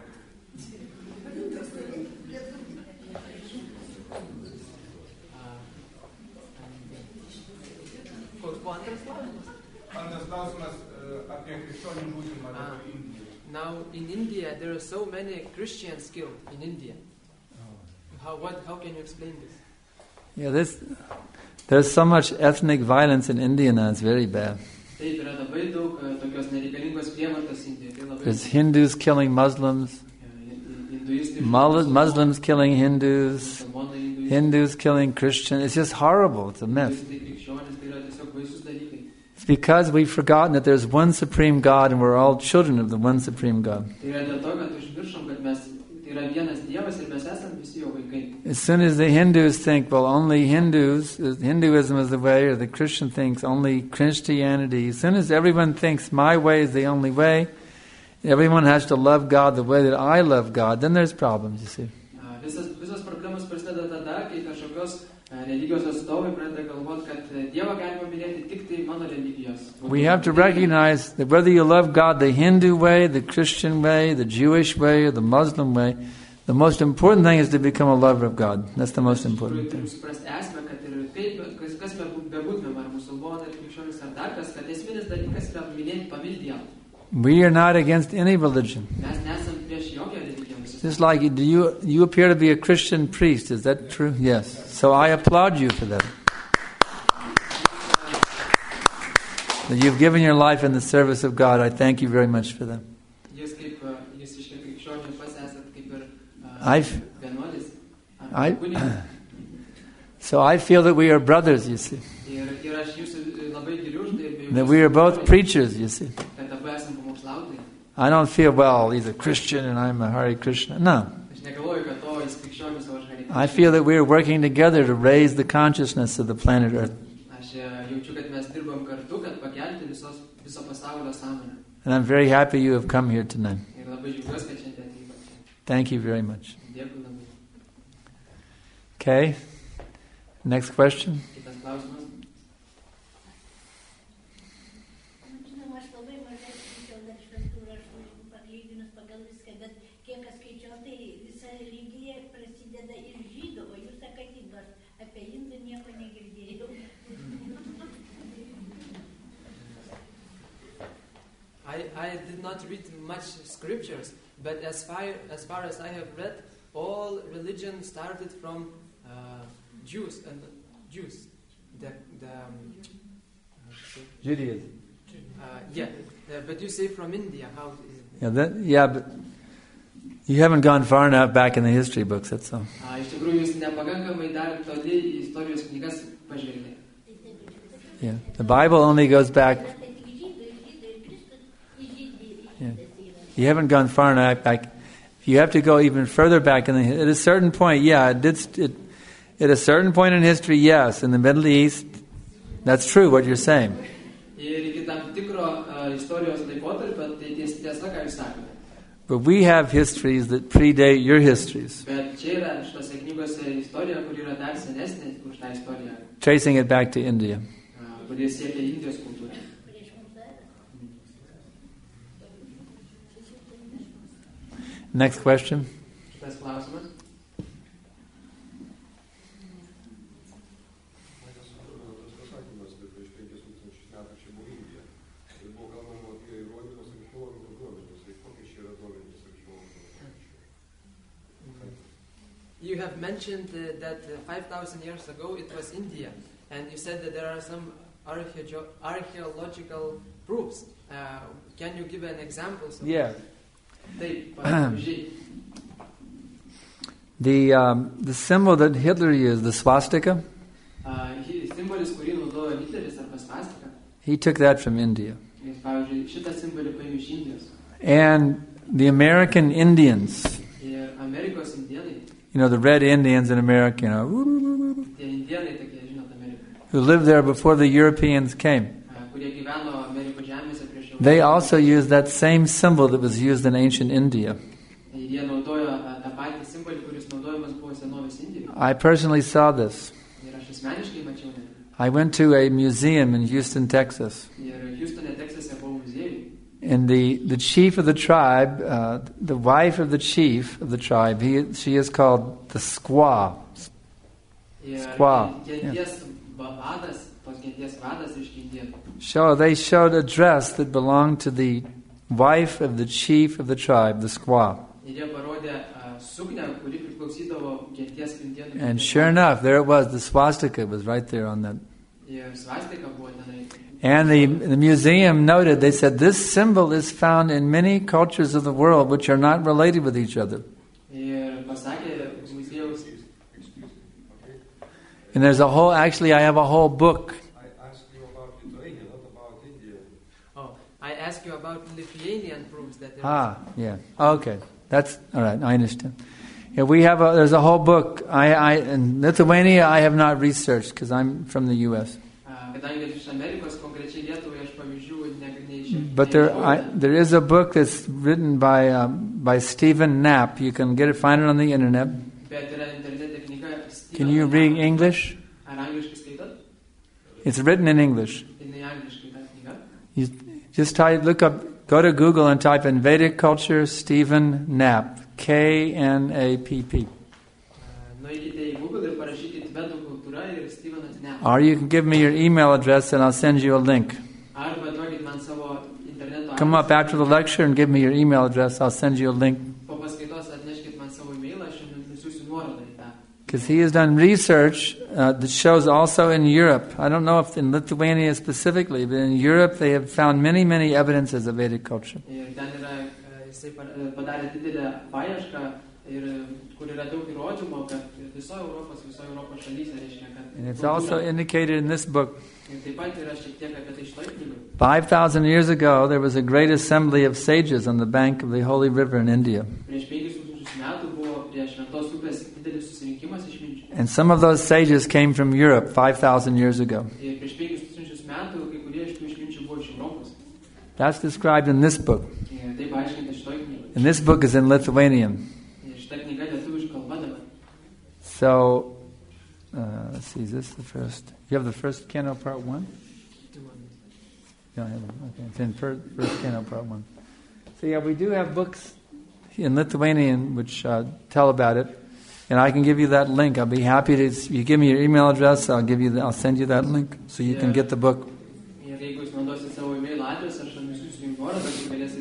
Koks buvo antras klausimas? Antras klausimas e, apie krikščionių žudymą Ah. Indijoje. Now in India there are so many Christians killed in India. How what how can you explain this? Yeah, this there's so much ethnic violence in India now, it's very bad. Taip, yra labai daug uh, tokios nereikalingos prievartos Indijoje. Tai labai There's Hindus killing Muslims, hinduistai, Mul- Muslims killing Hindus, musulmonai, hinduistai, Hindus killing Christians. It's just horrible. It's a mess. hinduistai, krikščionys, tai yra tiesiog baisus dalykai. It's because we've forgotten that there's one supreme God and we're all children of the one supreme God. Tai yra dėl to, kad užmiršom, kad mes tai yra vienas Dievas ir mes esame visi jo vaikai. As soon as the Hindus think, well, only Hindus, Hinduism is the way, or the Christian thinks only Christianity, as soon as everyone thinks my way is the only way, everyone has to love God the way that I love God, then there's problems, you see. Uh, Visas, visos problemos prasideda tada, kai kažkokios uh, religijos atstovai pradeda galvoti, kad uh, Dievą galima mylėti tik tai mano religijos. We have to recognize that whether you love God the Hindu way, the Christian way, the Jewish way, or the Muslim way, the most important thing is to become a lover of God. That's the most important Turim thing. suprasti esmę, kad ir kaip, kas, kas bebūtumėm, ar musulmonai, ar krikščionys, ar dar kas, kad esminis dalykas yra mylėti, pamilti Dievą. We are not against any religion. Mes nesam prieš jokią religiją. Just like you, do you, you appear to be a Christian priest. Is that true? Yes. So I applaud you for that. That you've given your life in the service of God. I thank you very much for that. Jūs kaip, uh, jūs iš krikščionių pas esat kaip ir uh, I've- vienuolis. ar I- kunigas. So I feel that we are brothers, you see. Ir, ir aš jūsų labai giliu už tai, ir be That jokios we are both abejonės, preachers, you see. kad abu esam pamokslautojai. I don't feel, well, he's a Christian and I'm a Hare Krishna. No. Aš negalvoju, kad to jis krikščionis, o aš Hare I Krishna. feel that we are working together to raise the consciousness of the planet Earth. Aš uh, jaučiu, kad mes dirbam kartu, kad pakelti visos, viso pasaulio sąmonę. And I'm very happy you have come here tonight. Ir labai džiaugiuosi, kad šiandien atvykote čia. Thank you very much. Dėkui labai. Okay. Next question. Kitas klausimas. Žinoma, aš labai mažai skaičiau dar šventų raštų, palyginus pagal viską, bet kiek aš skaičiau, tai visa religija prasideda iš žydų, o jūs I did not read much scriptures, but as far as far as I have read, all religion started from uh, Jews and Jews. The the um, Judaism. uh, yeah, uh, but you say from India. How is it? Yeah, that, yeah, but you haven't gone far enough back in the history books. That's all. Uh, iš tikrųjų, jūs nepakankamai dar toli į istorijos knygas pažvelgėte. Yeah, the Bible only goes back. Yeah. You haven't gone far enough back. You have to go even further back in the. At a certain point, yeah, it did. It, at a certain point in history, yes, in the Middle East, that's true. What you're saying. Ir iki tam tikro uh, istorijos laikotarpio, tai ties- tiesa, ką jūs sakote. But we have histories that predate your histories, Bet čia yra šitose knygose istorija, kur yra dar senesnė už tą istoriją, tracing it back to India. uh, kuri siekia Indijos kultūrą. Next question. Šitas klausimas. Tas pasakymas, kad prieš penkis tūkstančius metų čia buvo Indija. Ir buvo kalbama apie įrodymus archeologinius duomenis. Tai kokie čia yra duomenys archeologinių? You have mentioned uh, that uh, five thousand years ago it was India, and you said that there are some archeo- archaeological proofs. Uh, can you give an example? So Yeah. Taip, pavyzdžiai. The um, the symbol that Hitler used, the swastika, Uh, hi- simbolis, kurį naudojo Hitleris arba svastika. he took that from India. Jis, pavyzdžiui, šitą simbolį paėmė iš Indijos. And the American Indians, Ir Amerikos indienai, you know, the red Indians in America, you know, tie indienai tokie, žinot, Amerikoje, who lived there before the Europeans came. uh, kurie gyveno Amerikos žemėse prieš Europą. They also used that same symbol that was used in ancient India. Ir jie naudojo uh, tą patį simbolį, kuris naudojamas buvo senovės Indijoje. I personally saw this. Ir aš asmeniškai mačiau net. I went to a museum in Houston, Texas. Ir Houstone, Teksase buvo muziejai. And the, the chief of the tribe, uh, the wife of the chief of the tribe, he, she is called the squaw. Ir Squaw, genties va- vadas, tos genties vadas iš Indijos. So they showed a dress that belonged to the wife of the chief of the tribe, the squaw. Ir jie parodė uh, suknę, kuri priklausydavo genties indienų. And sure enough, there it was. The swastika was right there on that. Ir svastika buvo tenai. And the, the museum noted, they said, this symbol is found in many cultures of the world which are not related with each other. Ir pasakė muziejaus. And there's a whole, actually, I have a whole book. I asked you about Lithuania, not about India. Oh, I asked you about Lithuanian proofs that there Ah, yeah. Okay. That's, all right, I understand. Yeah, we have a, there's a whole book. I, I, in Lithuania, I have not researched because I'm from the U S. Uh, kadangi iš Amerikos, konkrečiai Lietuvai, aš pavyzdžių ne- neiš- But there, I, neišrodau. there is a book that's written by um, by Stephen Knapp. You can get it, find it on the internet. Bet yra internete knyga Steven Can you read Knapp. English? Ar angliškai skaitot? It's written in English. Jinai angliškai ta knyga. You just type, look up, go to Google and type in Vedic culture Stephen Knapp, K N A P P. Uh, Nueikite į Google ir parašykite Vedų kultūra ir Stevenas Knapp. Or you can give me your email address and I'll send you a link. Arba duokit man savo interneto Come up adresą. after the lecture and give me your email address. I'll send you a link. Po paskaitos atneškit man savo e-mailą, aš jums nusiųsiu nuorodą į tą. Because he has done research uh, that shows also in Europe. I don't know if in Lithuania specifically, but in Europe they have found many, many evidences of Vedic culture. Ir ten yra, e, jisai pa- e, padarė didelę paiešką, ir, e, kur yra daug įrodymų, kad visoje Europos, visoje Europos šalyse reiškia, kad... And it's also indicated in this book. Ir taip pat yra šiek tiek apie tai šitoj knygoj. five thousand years ago, there was a great assembly of sages on the bank of the holy river in India. Prieš penkis tūkstančius metų buvo prie Šventos upės didelis susirinkimas išminčių. And some of those sages came from Europe five thousand years ago. Ir prieš penkis tūkstančius metų kai kurie iš tų išminčių buvo iš Europos. That's described in this book. Ir taip aiškinta šitoj knygoj. And this book is in Lithuanian. Ir šita knyga lietuviška kalba dabar. So, uh, let's see, is this the first? You have the first canto part one? Yeah, I have it. Okay, it's in first, first canto part one. So yeah, we do have books in Lithuanian which uh, tell about it, and I can give you that link. I'll be happy to. You give me your email address, I'll give you. The, I'll send you that link so you can get the book. Ir jeigu jūs naudosit savo e-mail adresą, aš nusiųsiu jums nuorodą, kad galėsite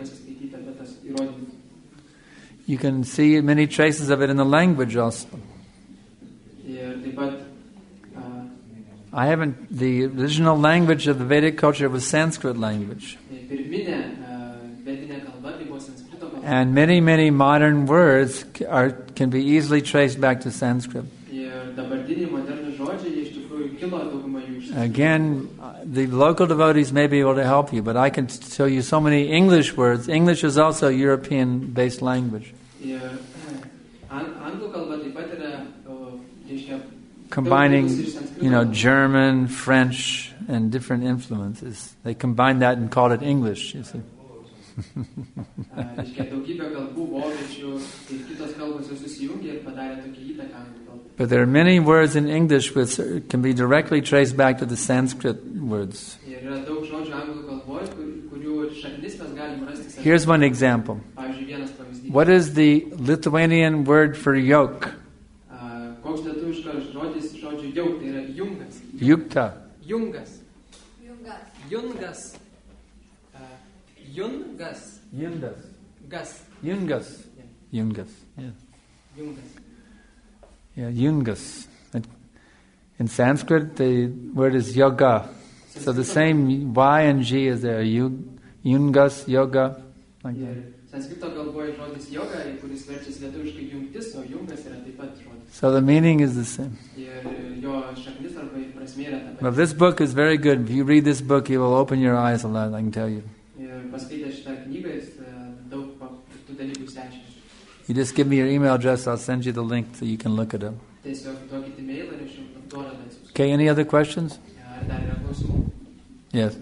pasiskaityti apie tas įrodymus. You can see many traces of it in the language also. Ir taip pat uh, I haven't, the original language of the Vedic culture was Sanskrit language. pirminė uh, vedinė kalba tai buvo sanskrito kalba. And many, many modern words are, can be easily traced back to Sanskrit. Ir dabartiniai modernūs žodžiai jie iš tikrųjų kilo dauguma jų iš Sanskrit. Again, the local devotees may be able to help you, but I can tell you so many English words. English is also a European-based language. Ir an, anglų kalba taip pat yra, o, reiškia, Combining, daug kilusi iš sanskrito you know, kalbos. German, French, and different influences. They combined that and called it English, you see. A, reiškia, daugybė kalbų, vokiečių ir kitos kalbos jau susijungė ir padarė tokį įtaką anglų kalbą. But there are many words in English which can be directly traced back to the Sanskrit words. Ir yra daug žodžių anglų kalboje, kur, kurių šaknis mes galim rasti sanskrito. Here's one example. Pavyzdžiui, vienas pavyzdys. What is the Lithuanian word for yoke? A, koks lietuviškas žodis žodžiu jau, tai yra jungas. Yukta. Jungas. Jungas. Jungas. Uh, jungas. Yungas. Gas. Yungas. Yeah. Yungas. Yeah. Jungas. Yeah, Yungas. And in Sanskrit, the word is yoga. So the same Y and G is there. Yug, Yungas, yoga. Like that. Ir sanskrito kalboje žodis yoga, kuris verčiasi lietuviškai jungtis, o jungas yra taip pat žodis. So the meaning is the same. Ir jo šaknis arba prasmė yra ta But pati. this book is very good. If you read this book, you will open your eyes a lot, I can tell you. Ir paskaitę šitą knygą, jis uh, daug pa- tų dalykų išsiaiškina. You just give me your email address, I'll send you the link so you can look it up. Tiesiog duokite mailą ir aš jums nuorodą atsiųsiu. Okay, any other questions? Ar dar yra klausimų? Yes.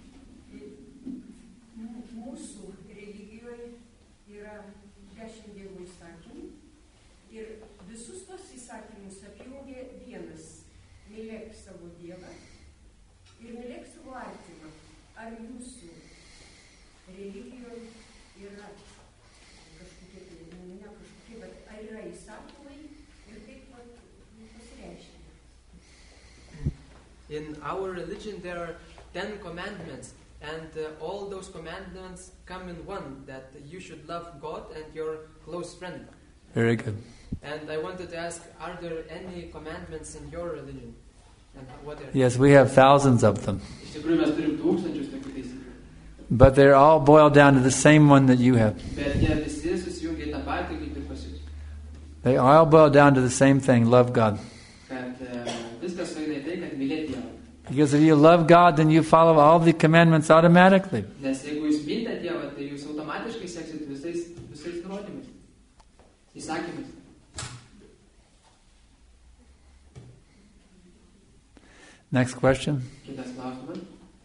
Mūsų religijoje yra dešimt dievų įsakymų ir visus tos įsakymus apjungia vienas – mylėk savo Dievą ir mylėk savo artimą. Ar jūsų religijoje yra kažkokie, ne kažkokie, bet ar yra įsakymai ir kaip vat pasireiškia? In our religion there are ten commandments, and uh, all those commandments come in one, that you should love God and your close friend. Very good. And I wanted to ask, are there any commandments in your religion? And what are Yes, we have thousands of them. Iš tikrųjų mes turim tūkstančius tokių taisyklių. But they're all boiled down to the same one that you have. Bet jie visi susijungia į tą patį, kaip ir pas jūs. They all boil down to the same thing, love God. Kad uh, viskas sueina į tai, kad mylėti Dievą. Because if you love God, then you follow all the commandments automatically. Nes jeigu jūs mylite Dievą, tai jūs automatiškai seksit visais, visais nurodymais, įsakymais. Next question. Kitas klausimas.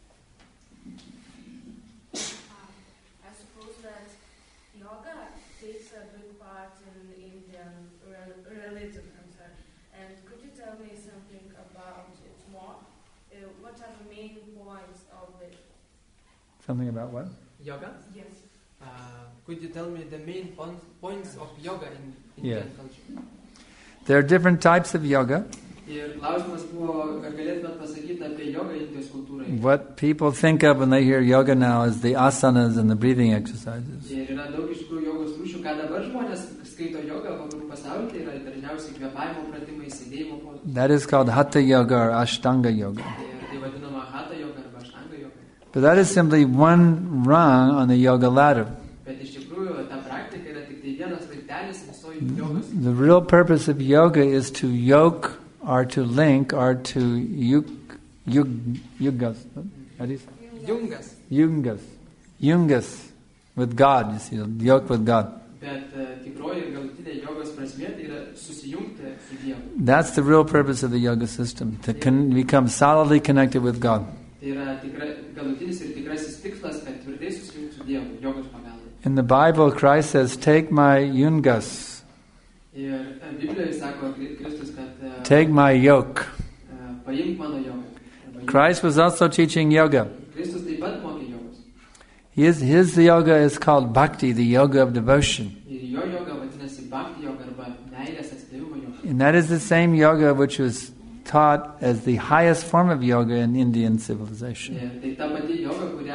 I suppose that yoga takes a big part in Indian re- religion. I'm sorry. And could you tell me something about it more? Uh, what are the main points of it? Something about what? Yoga? Yes. Uh, could you tell me the main pon- points of yoga in Yeah. Indian culture? There are different types of yoga. Ir klausimas buvo, ar galėtumėt pasakyti apie jogą Indijos kultūrai? What people think of when they hear yoga now is the asanas and the breathing exercises. Ir yra daug iš tikrųjų jogos rūšių, ką dabar žmonės skaito jogą vakarų pasaulyje, tai yra dažniausiai kvėpavimo pratimai, sėdėjimo pozos. That is called hatha yoga or ashtanga yoga. Ir tai vadinama hatha yoga arba ashtanga yoga. But that is simply one rung on the yoga ladder. Bet iš tikrųjų ta praktika yra tik tai vienas laiptelis visoji jogos. The real purpose of yoga is to yoke or to link or to yug, yug, yugas. How do you say? Jungas. Yungas. Yungas with God, you see, yoke with God. Bet uh, tikroji ir galutinė jogos prasmė tai yra susijungti su Dievu. That's the real purpose of the yoga system, to con- become solidly connected with God. Tai yra tikra, galutinis ir tikrasis tikslas, kad tvirtai susijungti su Dievu, jogos pagalba. In the Bible, Christ says, take my yungas, Ir uh, Biblijoje sako Kristus, kad uh, take my yoke. uh, paimk mano jogą. Arba Christ was also teaching yoga. Kristus taip pat mokė jogos. His, his yoga is called bhakti, the yoga of devotion. Ir jo joga vadinasi bhakti joga arba meilės atsidavimo joga. And that is the same yoga which was taught as the highest form of yoga in Indian civilization. Ir tai ta pati joga, kurią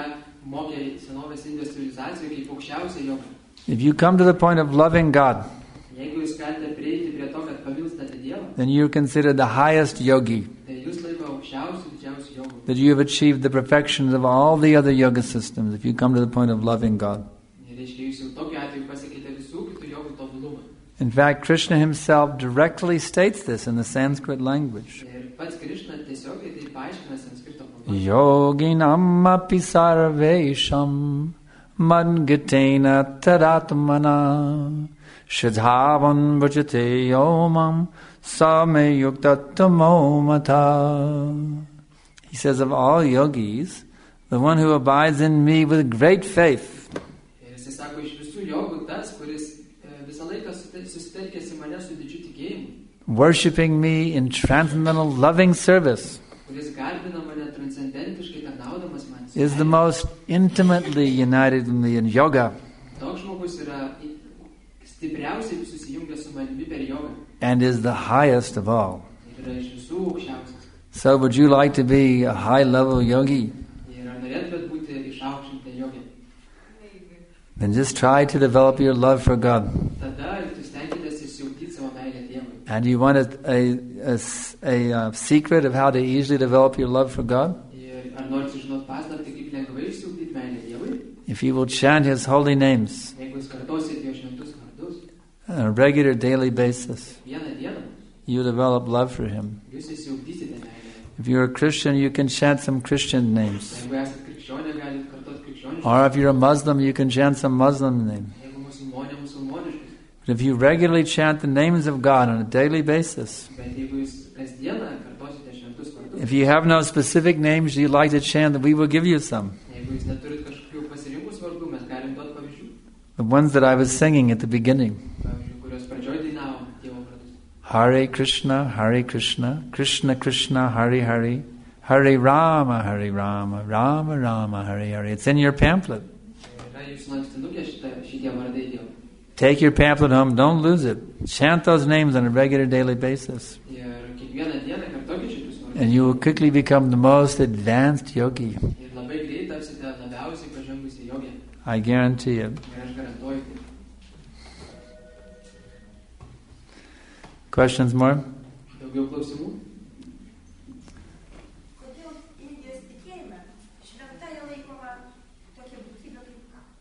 mokė senovės Indijos civilizacijoje kaip aukščiausia joga. If you come to the point of loving God, Jeigu jūs galite prieiti prie to, kad pamilstate Dievą, then you are considered the highest yogi, tai jūs laiko aukščiausių, didžiausių jogų. that you have achieved the perfection of all the other yoga systems if you come to the point of loving God. Ir reiškia, jūs jau tokiu atveju pasiekite visų kitų jogų tobulumą. In fact, Krishna himself directly states this in the Sanskrit language. Ir pats Krišna tiesiogiai tai paaiškina sanskrito kalba. Yoginam api sarvesham madgatena tadatmana shadhavan bhajate yomam same yuktatamo mata. He says, of all yogis, the one who abides in me with great faith, Ir jis sako, iš visų jogų tas, kuris e, visą laiką susitelkęs į mane su didžiu tikėjimu, worshipping me in transcendental loving service, kuris garbina mane transcendentiškai tarnaudamas man, is the most intimately united with me in yoga, toks žmogus yra i- stipriausiai susijungęs su manimi per jogą and is the highest of all. ir yra iš visų aukščiausias. So would you like to be a high-level yogi? Ir ar norėtumėt būti išaukštinta jogė? Then just try to develop your love for God. Tada jūs stenkitės išsiugdyti savo meilę Dievui. And you want a, a, a s- a, uh, secret of how to easily develop your love for God? Ir ar norite sužinoti paslaptį, kaip lengvai išsiugdyti meilę Dievui? If you will chant His holy names Jeigu jūs kartosite jo šventus vardus on a regular daily basis, vieną dieną, you develop love for Him. jūs išsiugdysite meilę. If you're a Christian, you can chant some Christian names. Jeigu esate krikščionė, galite kartoti krikščioniškus. Or if you're a Muslim, you can chant some Muslim name. Jeigu musulmonė, musulmoniškus. But if you regularly chant the names of God on a daily basis, Bet jeigu jūs kasdieną kartosite šventus vardus, if you have no specific names you'd like to chant, then we will give you some. jeigu jūs neturit kažkokių pasirinkus vardų, mes galim duoti pavyzdžių. The ones that I was singing at the beginning. Pavyzdžių, kurios pradžioj dainavom Dievo vardus. Hare Krishna, Hare Krishna, Krishna Krishna, Hare Hare, Hare Rama, Hare Rama, Rama Rama, Hare Hare. It's in your pamphlet. Yra jūsų lankstinukė šita- šitie vardai Dievo. Take your pamphlet home, don't lose it. Chant those names on a regular daily basis. Ir kiekvieną dieną kartokit šitus vardus. And you will quickly become the most advanced yogi. Ir labai greit tapsite labiausiai pažengusi jogė. I guarantee it. Ir aš garantuoju tai. Questions more? Daugiau klausimų? Kodėl Indijos tikėjime šventąja laikoma tokia būtybė kaip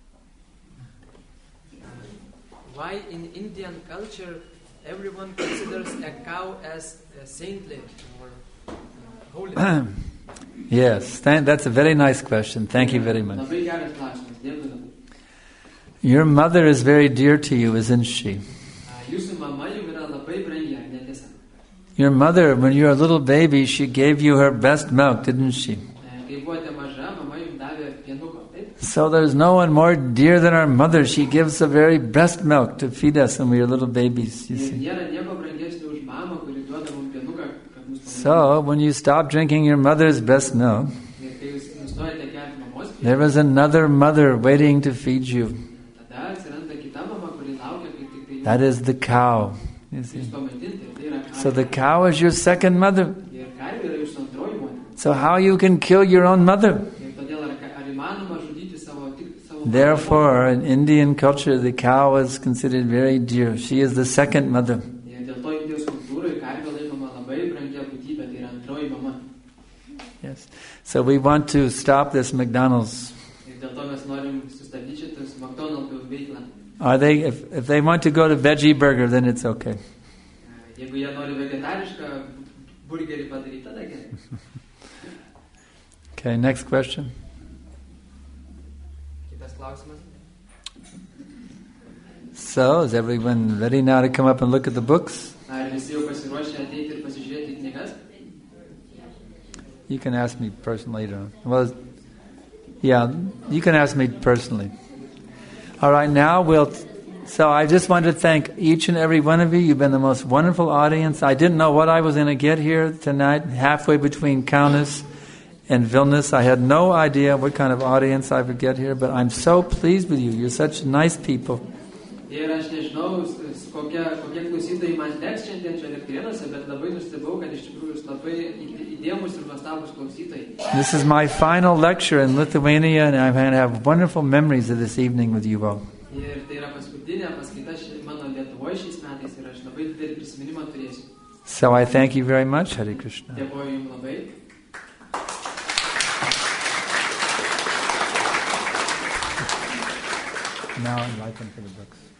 Why in Indian culture everyone considers a cow as a saintly or uh, holy? Yes, thank, that's a very nice question. Thank you very much. Labai geras klausimas. Dėkui labai. Your mother is very dear to you, isn't she? A, Jūsų mama jums yra labai brangi, ar netiesa? Your mother, when you were a little baby, she gave you her best milk, didn't she? E, Kai buvote maža, mama jums davė pienuko, taip? So there's no one more dear than our mother. She gives the very best milk to feed us when we were little babies, you Ir see. nėra nieko brangesnio už mamą, kuri duoda mums pienuką, kad mus So when you stop drinking your mother's best milk, Ir kai jūs nustojate gerti mamos there pieną, was another mother waiting to feed you. tada atsiranda kita mama, kuri laukia, kai tik tai That is the cow, you see. jūs pamaitinti. Ir tai yra So the karvė. cow is your second mother. Ir karvė yra jūsų antroji motina. So how you can kill your own mother? Ir todėl ar, ar įmanoma žudyti savo tik savo Therefore, in Indian culture, the cow is considered very dear. She is the second mother. Ir dėl to Indijos kultūroje karvė laikoma labai brangia būtybė, tai yra antroji mama. Yes. So we want to stop this McDonald's. Ir dėl to mes norim sustabdyti šitas McDonald's veiklą. Are they? If, if they want to go to veggie burger, then it's okay. Jeigu jie nori vegetarišką burgerį padaryti, tada gerai. Okay. Next question. Kitas klausimas. So is everyone ready now to come up and look at the books? Ar visi jau pasiruošę ateiti ir pasižiūrėti knygas? You can ask me personally later on. Well, yeah, you can ask me personally. All right, now we'll... So I just want to thank each and every one of you. You've been the most wonderful audience. I didn't know what I was going to get here tonight, halfway between Kaunas and Vilnius. I had no idea what kind of audience I would get here, but I'm so pleased with you. You're such nice people. Ir aš nežinau, su kokie, kokie klausytojai man teks šiandien čia Elektrėnuose, bet labai nustebau, kad iš tikrųjų jūs labai įdėmus ir nuostabus klausytojai. This is my final lecture in Lithuania, and I'm going to have wonderful memories of this evening with you all. Ir tai yra paskutinė paskaita mano Lietuvoje šiais metais ir aš labai didelį prisiminimą turėsiu. So I thank you very much, Hare Krishna. Dėkoju jums labai. Now I'd like them for the books.